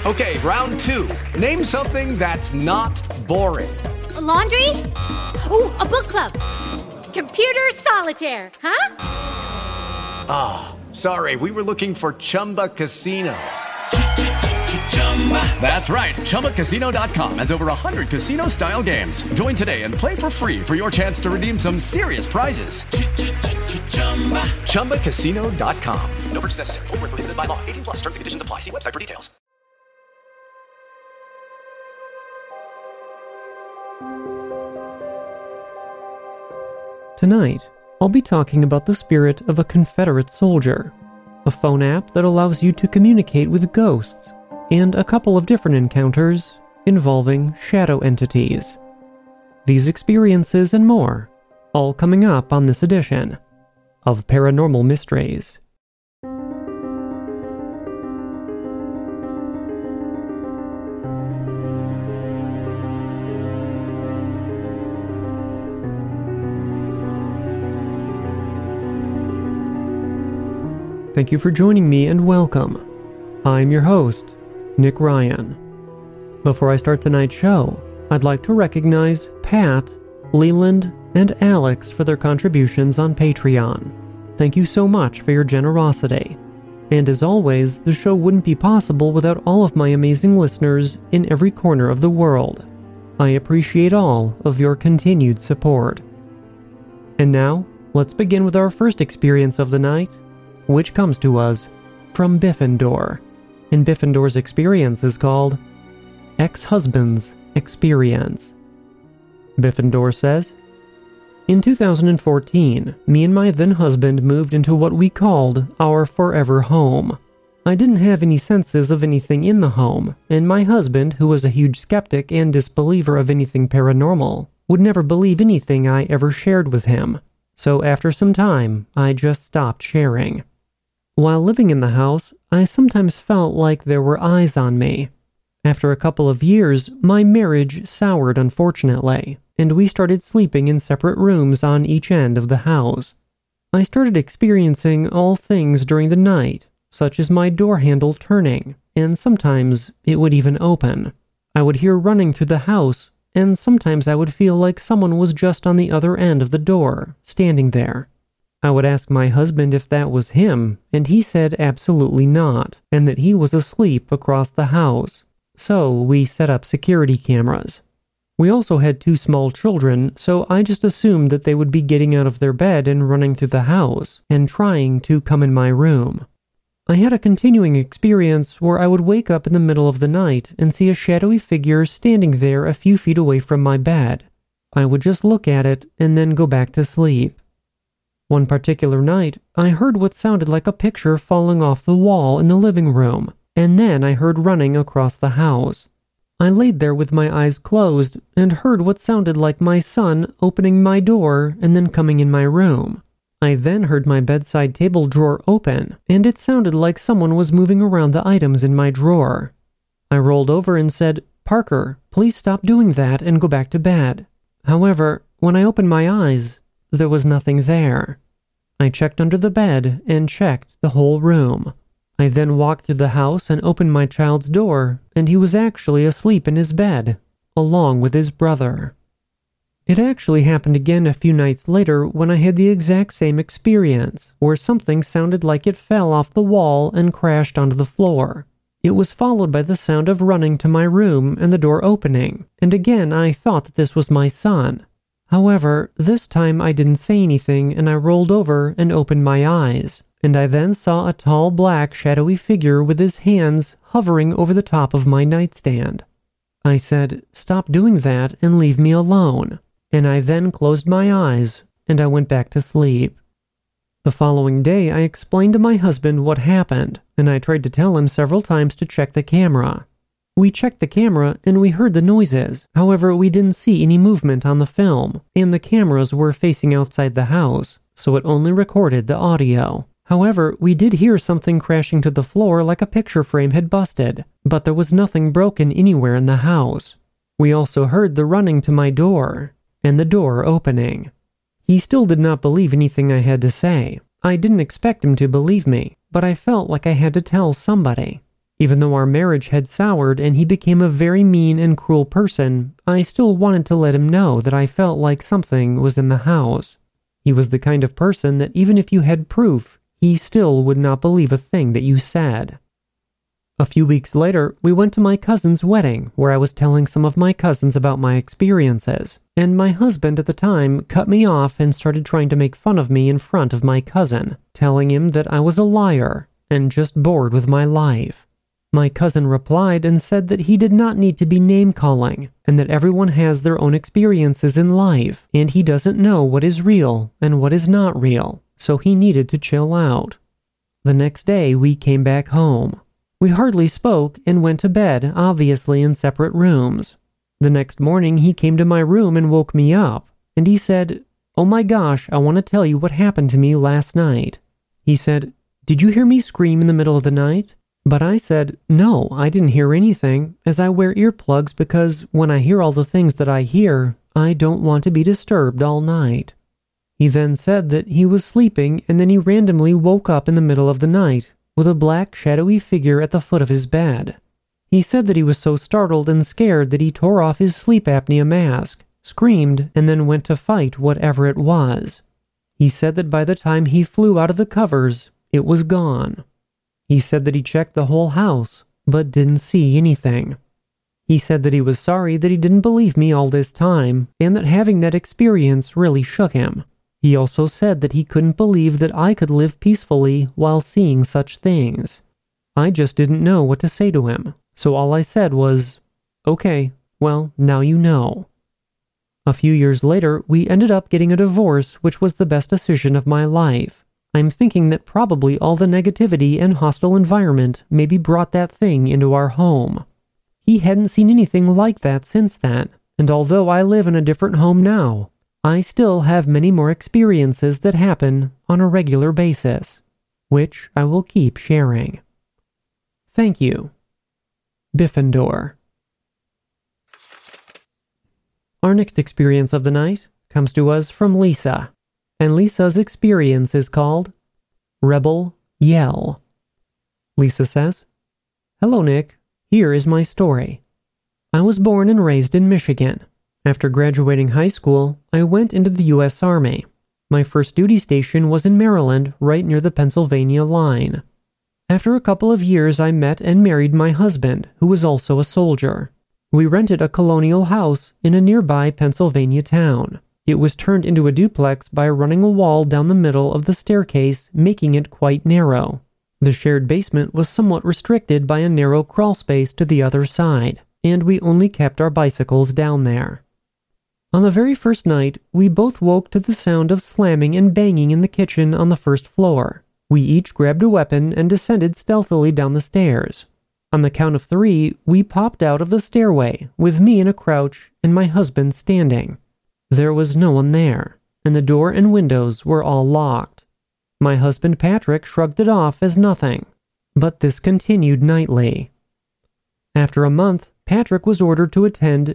Okay, round two. Name something that's not boring. A laundry? Ooh, a book club. Computer solitaire, huh? Ah, oh, sorry, we were looking for Chumba Casino. That's right, ChumbaCasino.com has over 100 casino-style games. Join today and play for free for your chance to redeem some serious prizes. ChumbaCasino.com. No purchase necessary. Void where prohibited by law. 18 plus. Terms and conditions apply. See website for details. Tonight, I'll be talking about the spirit of a Confederate soldier, a phone app that allows you to communicate with ghosts, and a couple of different encounters involving shadow entities. These experiences and more, all coming up on this edition of Paranormal Mysteries. Thank you for joining me and welcome. I'm your host, Nick Ryan. Before I start tonight's show, I'd like to recognize Pat, Leland, and Alex for their contributions on Patreon. Thank you so much for your generosity. And as always, the show wouldn't be possible without all of my amazing listeners in every corner of the world. I appreciate all of your continued support. And now, let's begin with our first experience of the night, which comes to us from Biffendor. And Biffendor's experience is called Ex-Husband's Experience. Biffendor says, in 2014, me and my then husband moved into what we called our forever home. I didn't have any senses of anything in the home, and my husband, who was a huge skeptic and disbeliever of anything paranormal, would never believe anything I ever shared with him. So after some time, I just stopped sharing. While living in the house, I sometimes felt like there were eyes on me. After a couple of years, my marriage soured unfortunately, and we started sleeping in separate rooms on each end of the house. I started experiencing all things during the night, such as my door handle turning, and sometimes it would even open. I would hear running through the house, and sometimes I would feel like someone was just on the other end of the door, standing there. I would ask my husband if that was him, and he said absolutely not, and that he was asleep across the house. So we set up security cameras. We also had 2 small children, so I just assumed that they would be getting out of their bed and running through the house, and trying to come in my room. I had a continuing experience where I would wake up in the middle of the night and see a shadowy figure standing there a few feet away from my bed. I would just look at it and then go back to sleep. One particular night, I heard what sounded like a picture falling off the wall in the living room, and then I heard running across the house. I laid there with my eyes closed and heard what sounded like my son opening my door and then coming in my room. I then heard my bedside table drawer open, and it sounded like someone was moving around the items in my drawer. I rolled over and said, "Parker, please stop doing that and go back to bed." However, when I opened my eyes, there was nothing there. I checked under the bed and checked the whole room. I then walked through the house and opened my child's door, and he was actually asleep in his bed, along with his brother. It actually happened again a few nights later when I had the exact same experience, where something sounded like it fell off the wall and crashed onto the floor. It was followed by the sound of running to my room and the door opening, and again I thought that this was my son. However, this time I didn't say anything and I rolled over and opened my eyes, and I then saw a tall black shadowy figure with his hands hovering over the top of my nightstand. I said, "Stop doing that and leave me alone," and I then closed my eyes and I went back to sleep. The following day I explained to my husband what happened, and I tried to tell him several times to check the camera. We checked the camera and we heard the noises. However, we didn't see any movement on the film, and the cameras were facing outside the house, so it only recorded the audio. However, we did hear something crashing to the floor like a picture frame had busted, but there was nothing broken anywhere in the house. We also heard the running to my door, and the door opening. He still did not believe anything I had to say. I didn't expect him to believe me, but I felt like I had to tell somebody. Even though our marriage had soured and he became a very mean and cruel person, I still wanted to let him know that I felt like something was in the house. He was the kind of person that even if you had proof, he still would not believe a thing that you said. A few weeks later, we went to my cousin's wedding, where I was telling some of my cousins about my experiences, and my husband at the time cut me off and started trying to make fun of me in front of my cousin, telling him that I was a liar and just bored with my life. My cousin replied and said that he did not need to be name-calling, and that everyone has their own experiences in life, and he doesn't know what is real and what is not real, so he needed to chill out. The next day, we came back home. We hardly spoke and went to bed, obviously in separate rooms. The next morning, he came to my room and woke me up, and he said, "Oh my gosh, I want to tell you what happened to me last night." He said, "Did you hear me scream in the middle of the night?" But I said, "No, I didn't hear anything, as I wear earplugs because when I hear all the things that I hear, I don't want to be disturbed all night." He then said that he was sleeping and then he randomly woke up in the middle of the night with a black shadowy figure at the foot of his bed. He said that he was so startled and scared that he tore off his sleep apnea mask, screamed, and then went to fight whatever it was. He said that by the time he flew out of the covers, it was gone. He said that he checked the whole house, but didn't see anything. He said that he was sorry that he didn't believe me all this time, and that having that experience really shook him. He also said that he couldn't believe that I could live peacefully while seeing such things. I just didn't know what to say to him, so all I said was, "Okay, well, now you know." A few years later, we ended up getting a divorce, which was the best decision of my life. I'm thinking that probably all the negativity and hostile environment maybe brought that thing into our home. He hadn't seen anything like that since then, and although I live in a different home now, I still have many more experiences that happen on a regular basis, which I will keep sharing. Thank you. Biffendor. Our next experience of the night comes to us from Lisa, and Lisa's experience is called Rebel Yell. Lisa says, "Hello, Nick. Here is my story. I was born and raised in Michigan. After graduating high school, I went into the U.S. Army. My first duty station was in Maryland, right near the Pennsylvania line. After a couple of years, I met and married my husband, who was also a soldier. We rented a colonial house in a nearby Pennsylvania town. It was turned into a duplex by running a wall down the middle of the staircase, making it quite narrow. The shared basement was somewhat restricted by a narrow crawl space to the other side, and we only kept our bicycles down there. On the very first night, we both woke to the sound of slamming and banging in the kitchen on the first floor. We each grabbed a weapon and descended stealthily down the stairs. On the count of 3, we popped out of the stairway, with me in a crouch and my husband standing. There was no one there, and the door and windows were all locked. My husband Patrick shrugged it off as nothing, but this continued nightly. After a month, Patrick was ordered to attend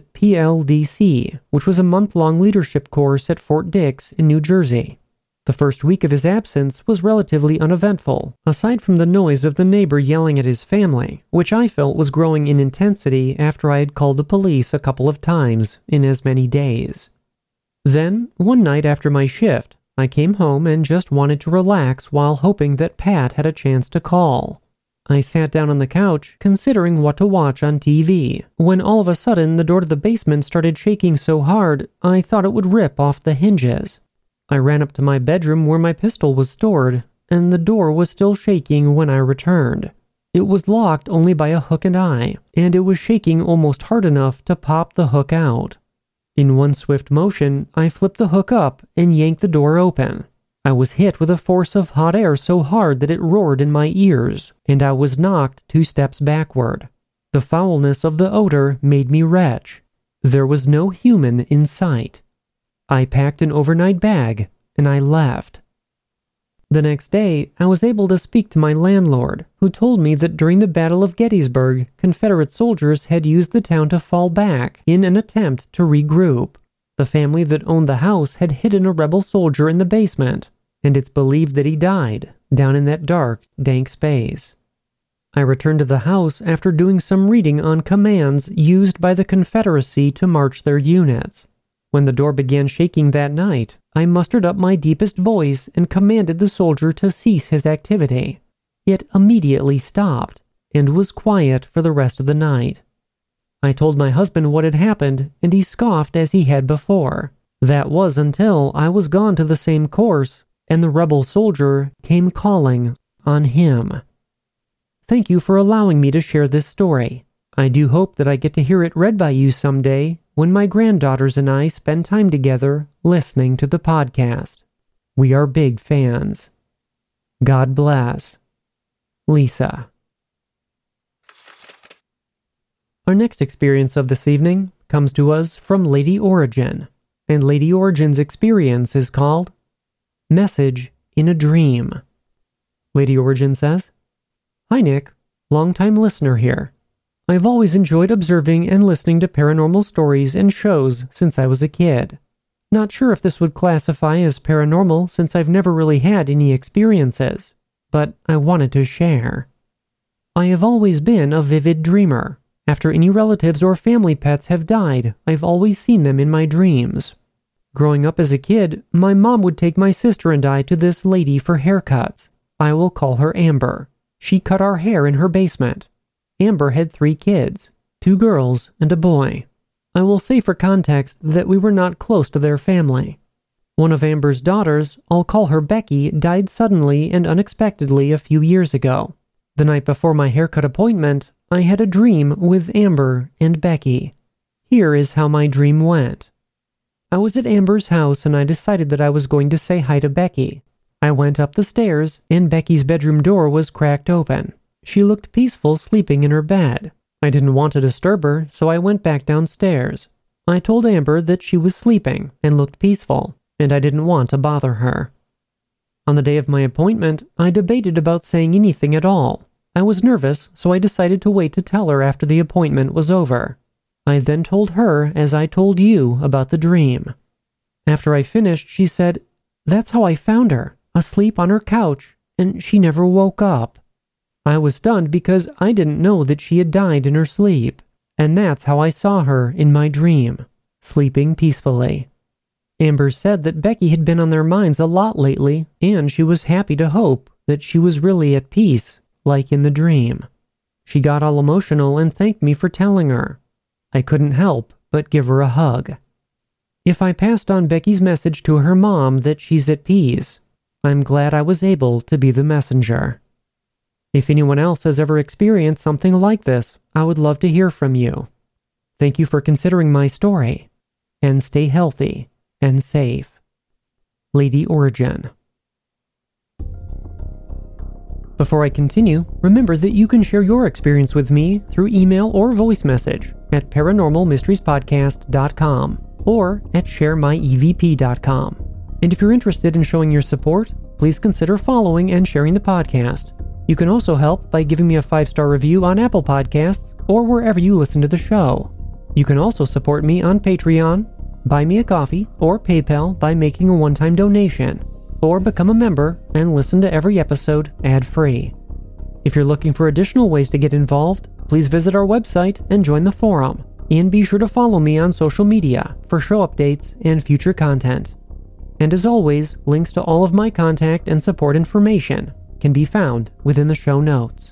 PLDC, which was a month-long leadership course at Fort Dix in New Jersey. The first week of his absence was relatively uneventful, aside from the noise of the neighbor yelling at his family, which I felt was growing in intensity after I had called the police a couple of times in as many days. Then, one night after my shift, I came home and just wanted to relax while hoping that Pat had a chance to call. I sat down on the couch, considering what to watch on TV, when all of a sudden the door to the basement started shaking so hard, I thought it would rip off the hinges. I ran up to my bedroom where my pistol was stored, and the door was still shaking when I returned. It was locked only by a hook and eye, and it was shaking almost hard enough to pop the hook out. In one swift motion, I flipped the hook up and yanked the door open. I was hit with a force of hot air so hard that it roared in my ears, and I was knocked 2 steps backward. The foulness of the odor made me retch. There was no human in sight. I packed an overnight bag, and I left. The next day, I was able to speak to my landlord, who told me that during the Battle of Gettysburg, Confederate soldiers had used the town to fall back in an attempt to regroup. The family that owned the house had hidden a rebel soldier in the basement, and it's believed that he died down in that dark, dank space. I returned to the house after doing some reading on commands used by the Confederacy to march their units. When the door began shaking that night, I mustered up my deepest voice and commanded the soldier to cease his activity. It immediately stopped and was quiet for the rest of the night. I told my husband what had happened, and he scoffed as he had before. That was until I was gone to the same course, and the rebel soldier came calling on him. Thank you for allowing me to share this story. I do hope that I get to hear it read by you someday when my granddaughters and I spend time together listening to the podcast. We are big fans. God bless. Lisa. Our next experience of this evening comes to us from Lady Origin, and Lady Origin's experience is called Message in a Dream. Lady Origin says, Hi Nick, long-time listener here. I've always enjoyed observing and listening to paranormal stories and shows since I was a kid. Not sure if this would classify as paranormal since I've never really had any experiences, but I wanted to share. I have always been a vivid dreamer. After any relatives or family pets have died, I've always seen them in my dreams. Growing up as a kid, my mom would take my sister and I to this lady for haircuts. I will call her Amber. She cut our hair in her basement. Amber had 3 kids, 2 girls and a boy. I will say for context that we were not close to their family. One of Amber's daughters, I'll call her Becky, died suddenly and unexpectedly a few years ago. The night before my haircut appointment, I had a dream with Amber and Becky. Here is how my dream went. I was at Amber's house and I decided that I was going to say hi to Becky. I went up the stairs and Becky's bedroom door was cracked open. She looked peaceful sleeping in her bed. I didn't want to disturb her, so I went back downstairs. I told Amber that she was sleeping and looked peaceful, and I didn't want to bother her. On the day of my appointment, I debated about saying anything at all. I was nervous, so I decided to wait to tell her after the appointment was over. I then told her, as I told you, about the dream. After I finished, she said, "That's how I found her, asleep on her couch, and she never woke up." I was stunned because I didn't know that she had died in her sleep, and that's how I saw her in my dream, sleeping peacefully. Amber said that Becky had been on their minds a lot lately, and she was happy to hope that she was really at peace, like in the dream. She got all emotional and thanked me for telling her. I couldn't help but give her a hug. If I passed on Becky's message to her mom that she's at peace, I'm glad I was able to be the messenger. If anyone else has ever experienced something like this, I would love to hear from you. Thank you for considering my story, and stay healthy and safe. Lady Origin. Before I continue, remember that you can share your experience with me through email or voice message at paranormalmysteriespodcast.com or at sharemyevp.com. And if you're interested in showing your support, please consider following and sharing the podcast. You can also help by giving me a 5-star review on Apple Podcasts or wherever you listen to the show. You can also support me on Patreon, buy me a coffee, or PayPal by making a one-time donation, or become a member and listen to every episode ad-free. If you're looking for additional ways to get involved, please visit our website and join the forum, and be sure to follow me on social media for show updates and future content. And as always, links to all of my contact and support information can be found within the show notes.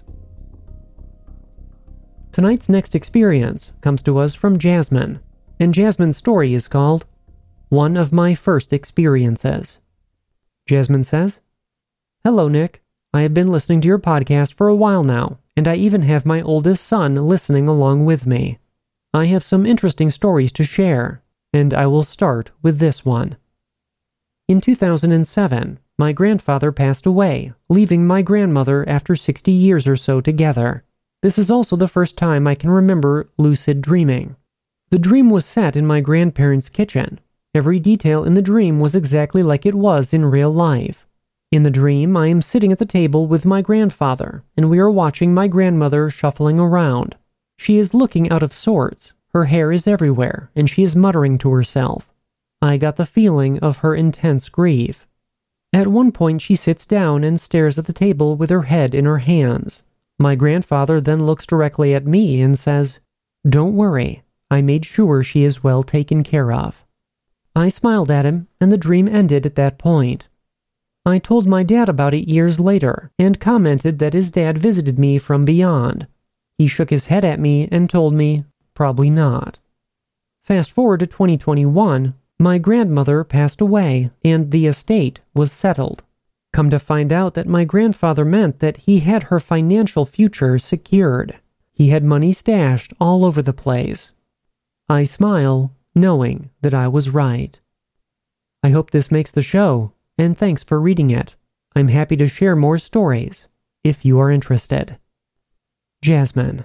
Tonight's next experience comes to us from Jasmine, and Jasmine's story is called One of My First Experiences. Jasmine says, "Hello, Nick. I have been listening to your podcast for a while now, and I even have my oldest son listening along with me. I have some interesting stories to share, and I will start with this one. In 2007, my grandfather passed away, leaving my grandmother after 60 years or so together. This is also the first time I can remember lucid dreaming. The dream was set in my grandparents' kitchen. Every detail in the dream was exactly like it was in real life. In the dream, I am sitting at the table with my grandfather, and we are watching my grandmother shuffling around. She is looking out of sorts. Her hair is everywhere, and she is muttering to herself. I got the feeling of her intense grief. At one point, she sits down and stares at the table with her head in her hands. My grandfather then looks directly at me and says, "Don't worry, I made sure she is well taken care of." I smiled at him, and the dream ended at that point. I told my dad about it years later, and commented that his dad visited me from beyond. He shook his head at me and told me, probably not. Fast forward to 2021, my grandmother passed away, and the estate was settled. Come to find out that my grandfather meant that he had her financial future secured. He had money stashed all over the place. I smile, knowing that I was right. I hope this makes the show, and thanks for reading it. I'm happy to share more stories, if you are interested. Jasmine.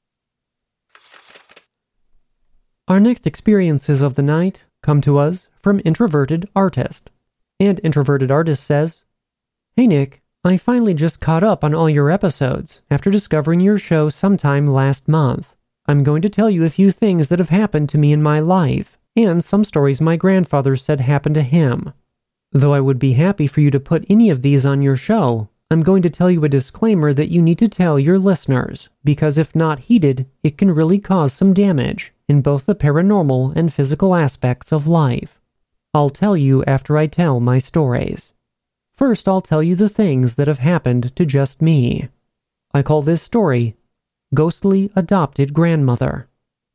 Our next experiences of the night come to us from Introverted Artist. And Introverted Artist says, "Hey Nick, I finally just caught up on all your episodes after discovering your show sometime last month. I'm going to tell you a few things that have happened to me in my life, and some stories my grandfather said happened to him. Though I would be happy for you to put any of these on your show, I'm going to tell you a disclaimer that you need to tell your listeners, because if not heeded, it can really cause some damage in both the paranormal and physical aspects of life. I'll tell you after I tell my stories. First, I'll tell you the things that have happened to just me. I call this story Ghostly Adopted Grandmother.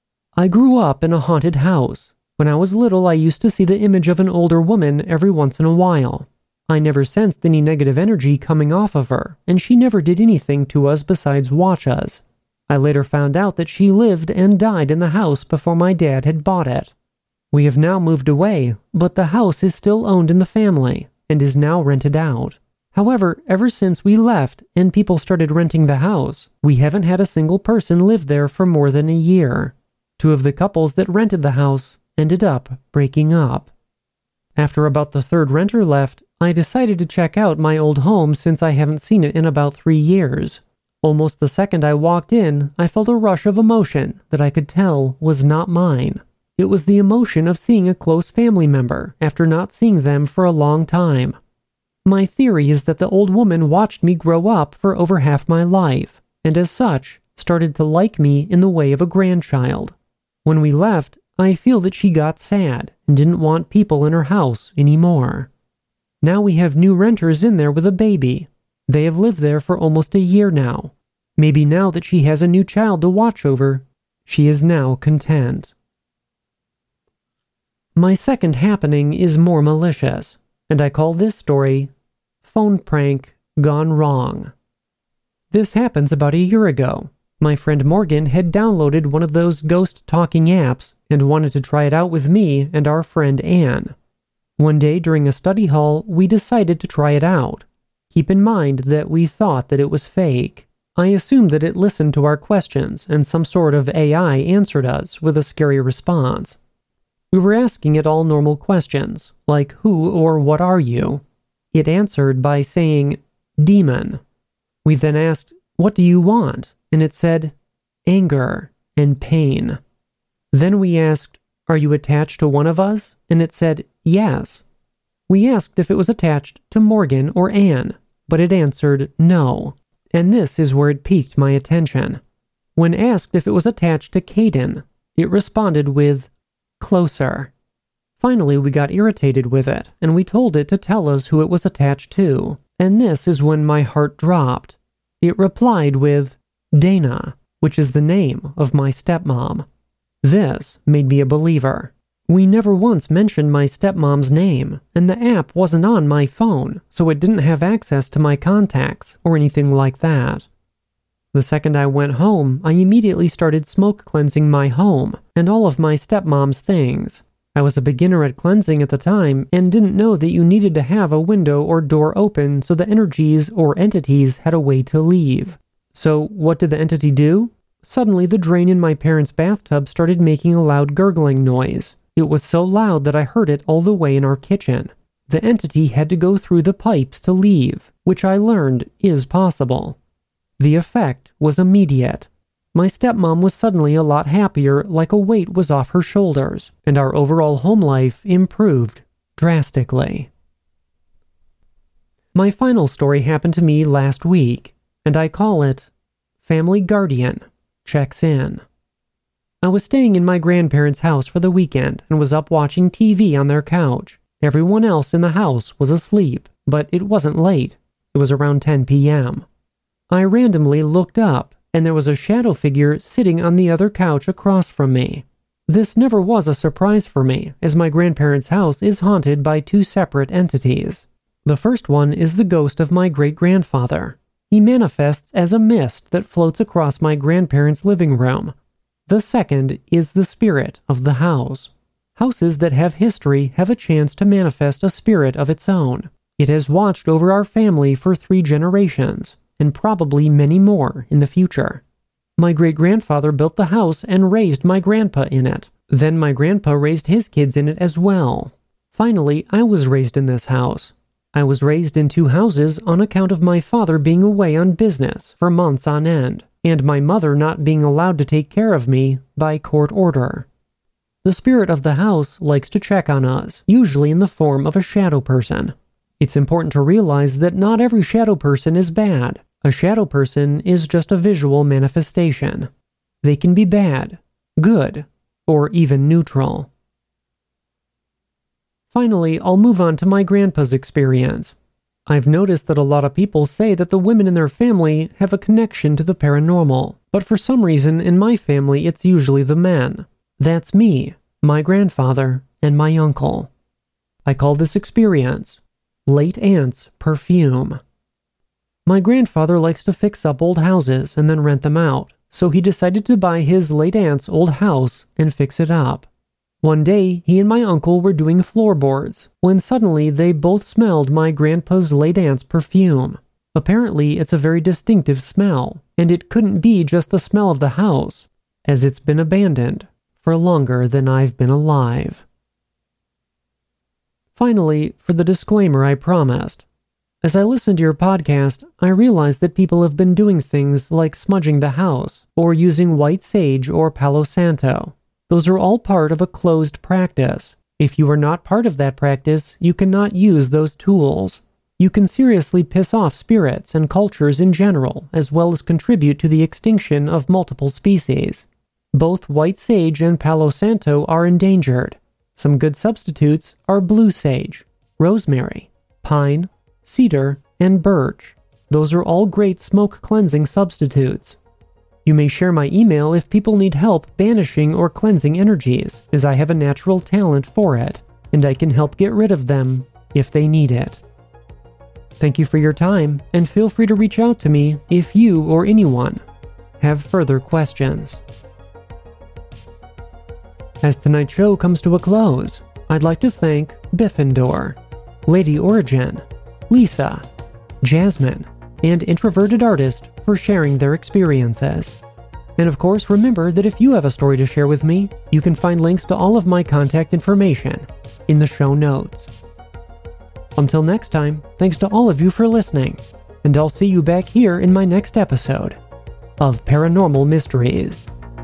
I grew up in a haunted house. When I was little, I used to see the image of an older woman every once in a while. I never sensed any negative energy coming off of her, and she never did anything to us besides watch us. I later found out that she lived and died in the house before my dad had bought it. We have now moved away, but the house is still owned in the family and is now rented out. However, ever since we left and people started renting the house, we haven't had a single person live there for more than a year. Two of the couples that rented the house ended up breaking up. After about the third renter left, I decided to check out my old home since I haven't seen it in about 3 years. Almost the second I walked in, I felt a rush of emotion that I could tell was not mine. It was the emotion of seeing a close family member after not seeing them for a long time. My theory is that the old woman watched me grow up for over half my life, and as such, started to like me in the way of a grandchild. When we left, I feel that she got sad and didn't want people in her house anymore. Now we have new renters in there with a baby. They have lived there for almost a year now. Maybe now that she has a new child to watch over, she is now content. My second happening is more malicious, and I call this story Phone Prank Gone Wrong. This happens about a year ago. My friend Morgan had downloaded one of those ghost talking apps and wanted to try it out with me and our friend Anne. One day during a study hall, we decided to try it out. Keep in mind that we thought that it was fake. I assumed that it listened to our questions and some sort of AI answered us with a scary response. We were asking it all normal questions, like who or what are you? It answered by saying, demon. We then asked, what do you want? And it said, anger and pain. Then we asked, are you attached to one of us? And it said, yes. We asked if it was attached to Morgan or Anne, but it answered no. And this is where it piqued my attention. When asked if it was attached to Caden, it responded with, closer. Finally, we got irritated with it, and we told it to tell us who it was attached to, and this is when my heart dropped. It replied with, Dana, which is the name of my stepmom. This made me a believer. We never once mentioned my stepmom's name, and the app wasn't on my phone, so it didn't have access to my contacts or anything like that. The second I went home, I immediately started smoke cleansing my home and all of my stepmom's things. I was a beginner at cleansing at the time and didn't know that you needed to have a window or door open so the energies or entities had a way to leave. So what did the entity do? Suddenly the drain in my parents' bathtub started making a loud gurgling noise. It was so loud that I heard it all the way in our kitchen. The entity had to go through the pipes to leave, which I learned is possible. The effect was immediate. My stepmom was suddenly a lot happier, like a weight was off her shoulders, and our overall home life improved drastically. My final story happened to me last week, and I call it family guardian, checks in. I was staying in my grandparents' house for the weekend and was up watching TV on their couch. Everyone else in the house was asleep, but it wasn't late. It was around 10 p.m. I randomly looked up, and there was a shadow figure sitting on the other couch across from me. This never was a surprise for me, as my grandparents' house is haunted by two separate entities. The first one is the ghost of my great-grandfather. He manifests as a mist that floats across my grandparents' living room. The second is the spirit of the house. Houses that have history have a chance to manifest a spirit of its own. It has watched over our family for 3 generations, and probably many more in the future. My great-grandfather built the house and raised my grandpa in it. Then my grandpa raised his kids in it as well. Finally, I was raised in this house. I was raised in 2 houses on account of my father being away on business for months on end, and my mother not being allowed to take care of me by court order. The spirit of the house likes to check on us, usually in the form of a shadow person. It's important to realize that not every shadow person is bad. A shadow person is just a visual manifestation. They can be bad, good, or even neutral. Finally, I'll move on to my grandpa's experience. I've noticed that a lot of people say that the women in their family have a connection to the paranormal, but for some reason in my family it's usually the men. That's me, my grandfather, and my uncle. I call this experience late aunt's perfume. My grandfather likes to fix up old houses and then rent them out, so he decided to buy his late aunt's old house and fix it up. One day, he and my uncle were doing floorboards, when suddenly they both smelled my grandpa's late aunt's perfume. Apparently, it's a very distinctive smell, and it couldn't be just the smell of the house, as it's been abandoned for longer than I've been alive. Finally, for the disclaimer I promised. As I listened to your podcast, I realized that people have been doing things like smudging the house, or using white sage or Palo Santo. Those are all part of a closed practice. If you are not part of that practice, you cannot use those tools. You can seriously piss off spirits and cultures in general, as well as contribute to the extinction of multiple species. Both white sage and Palo Santo are endangered. Some good substitutes are blue sage, rosemary, pine, cedar, and birch. Those are all great smoke cleansing substitutes. You may share my email if people need help banishing or cleansing energies, as I have a natural talent for it, and I can help get rid of them if they need it. Thank you for your time, and feel free to reach out to me if you or anyone have further questions. As tonight's show comes to a close, I'd like to thank Biffendor, Lady Origin, Lisa, Jasmine, and Introverted Artist for sharing their experiences. And of course, remember that if you have a story to share with me, you can find links to all of my contact information in the show notes. Until next time, thanks to all of you for listening, and I'll see you back here in my next episode of Paranormal Mysteries.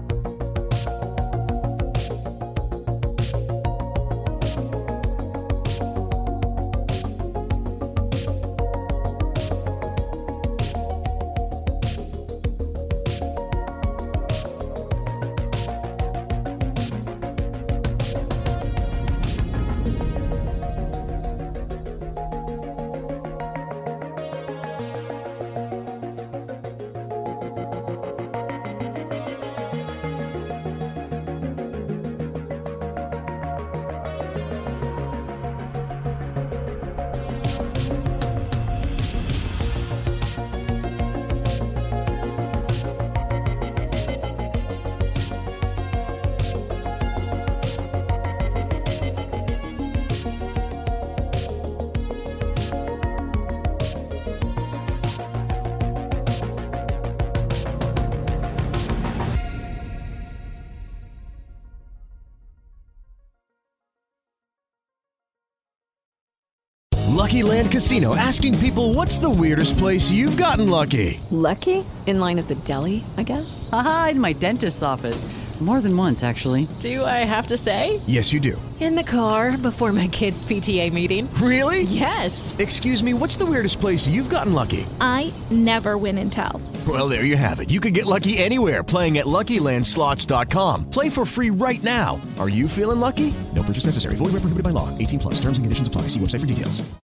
Lucky Land Casino, asking people, what's the weirdest place you've gotten lucky? Lucky? In line at the deli, I guess? Aha, in my dentist's office. More than once, actually. Do I have to say? Yes, you do. In the car before my kids' PTA meeting. Really? Yes. Excuse me, what's the weirdest place you've gotten lucky? I never win and tell. Well, there you have it. You can get lucky anywhere, playing at LuckyLandSlots.com. Play for free right now. Are you feeling lucky? No purchase necessary. Void where prohibited by law. 18+. Terms and conditions apply. See website for details.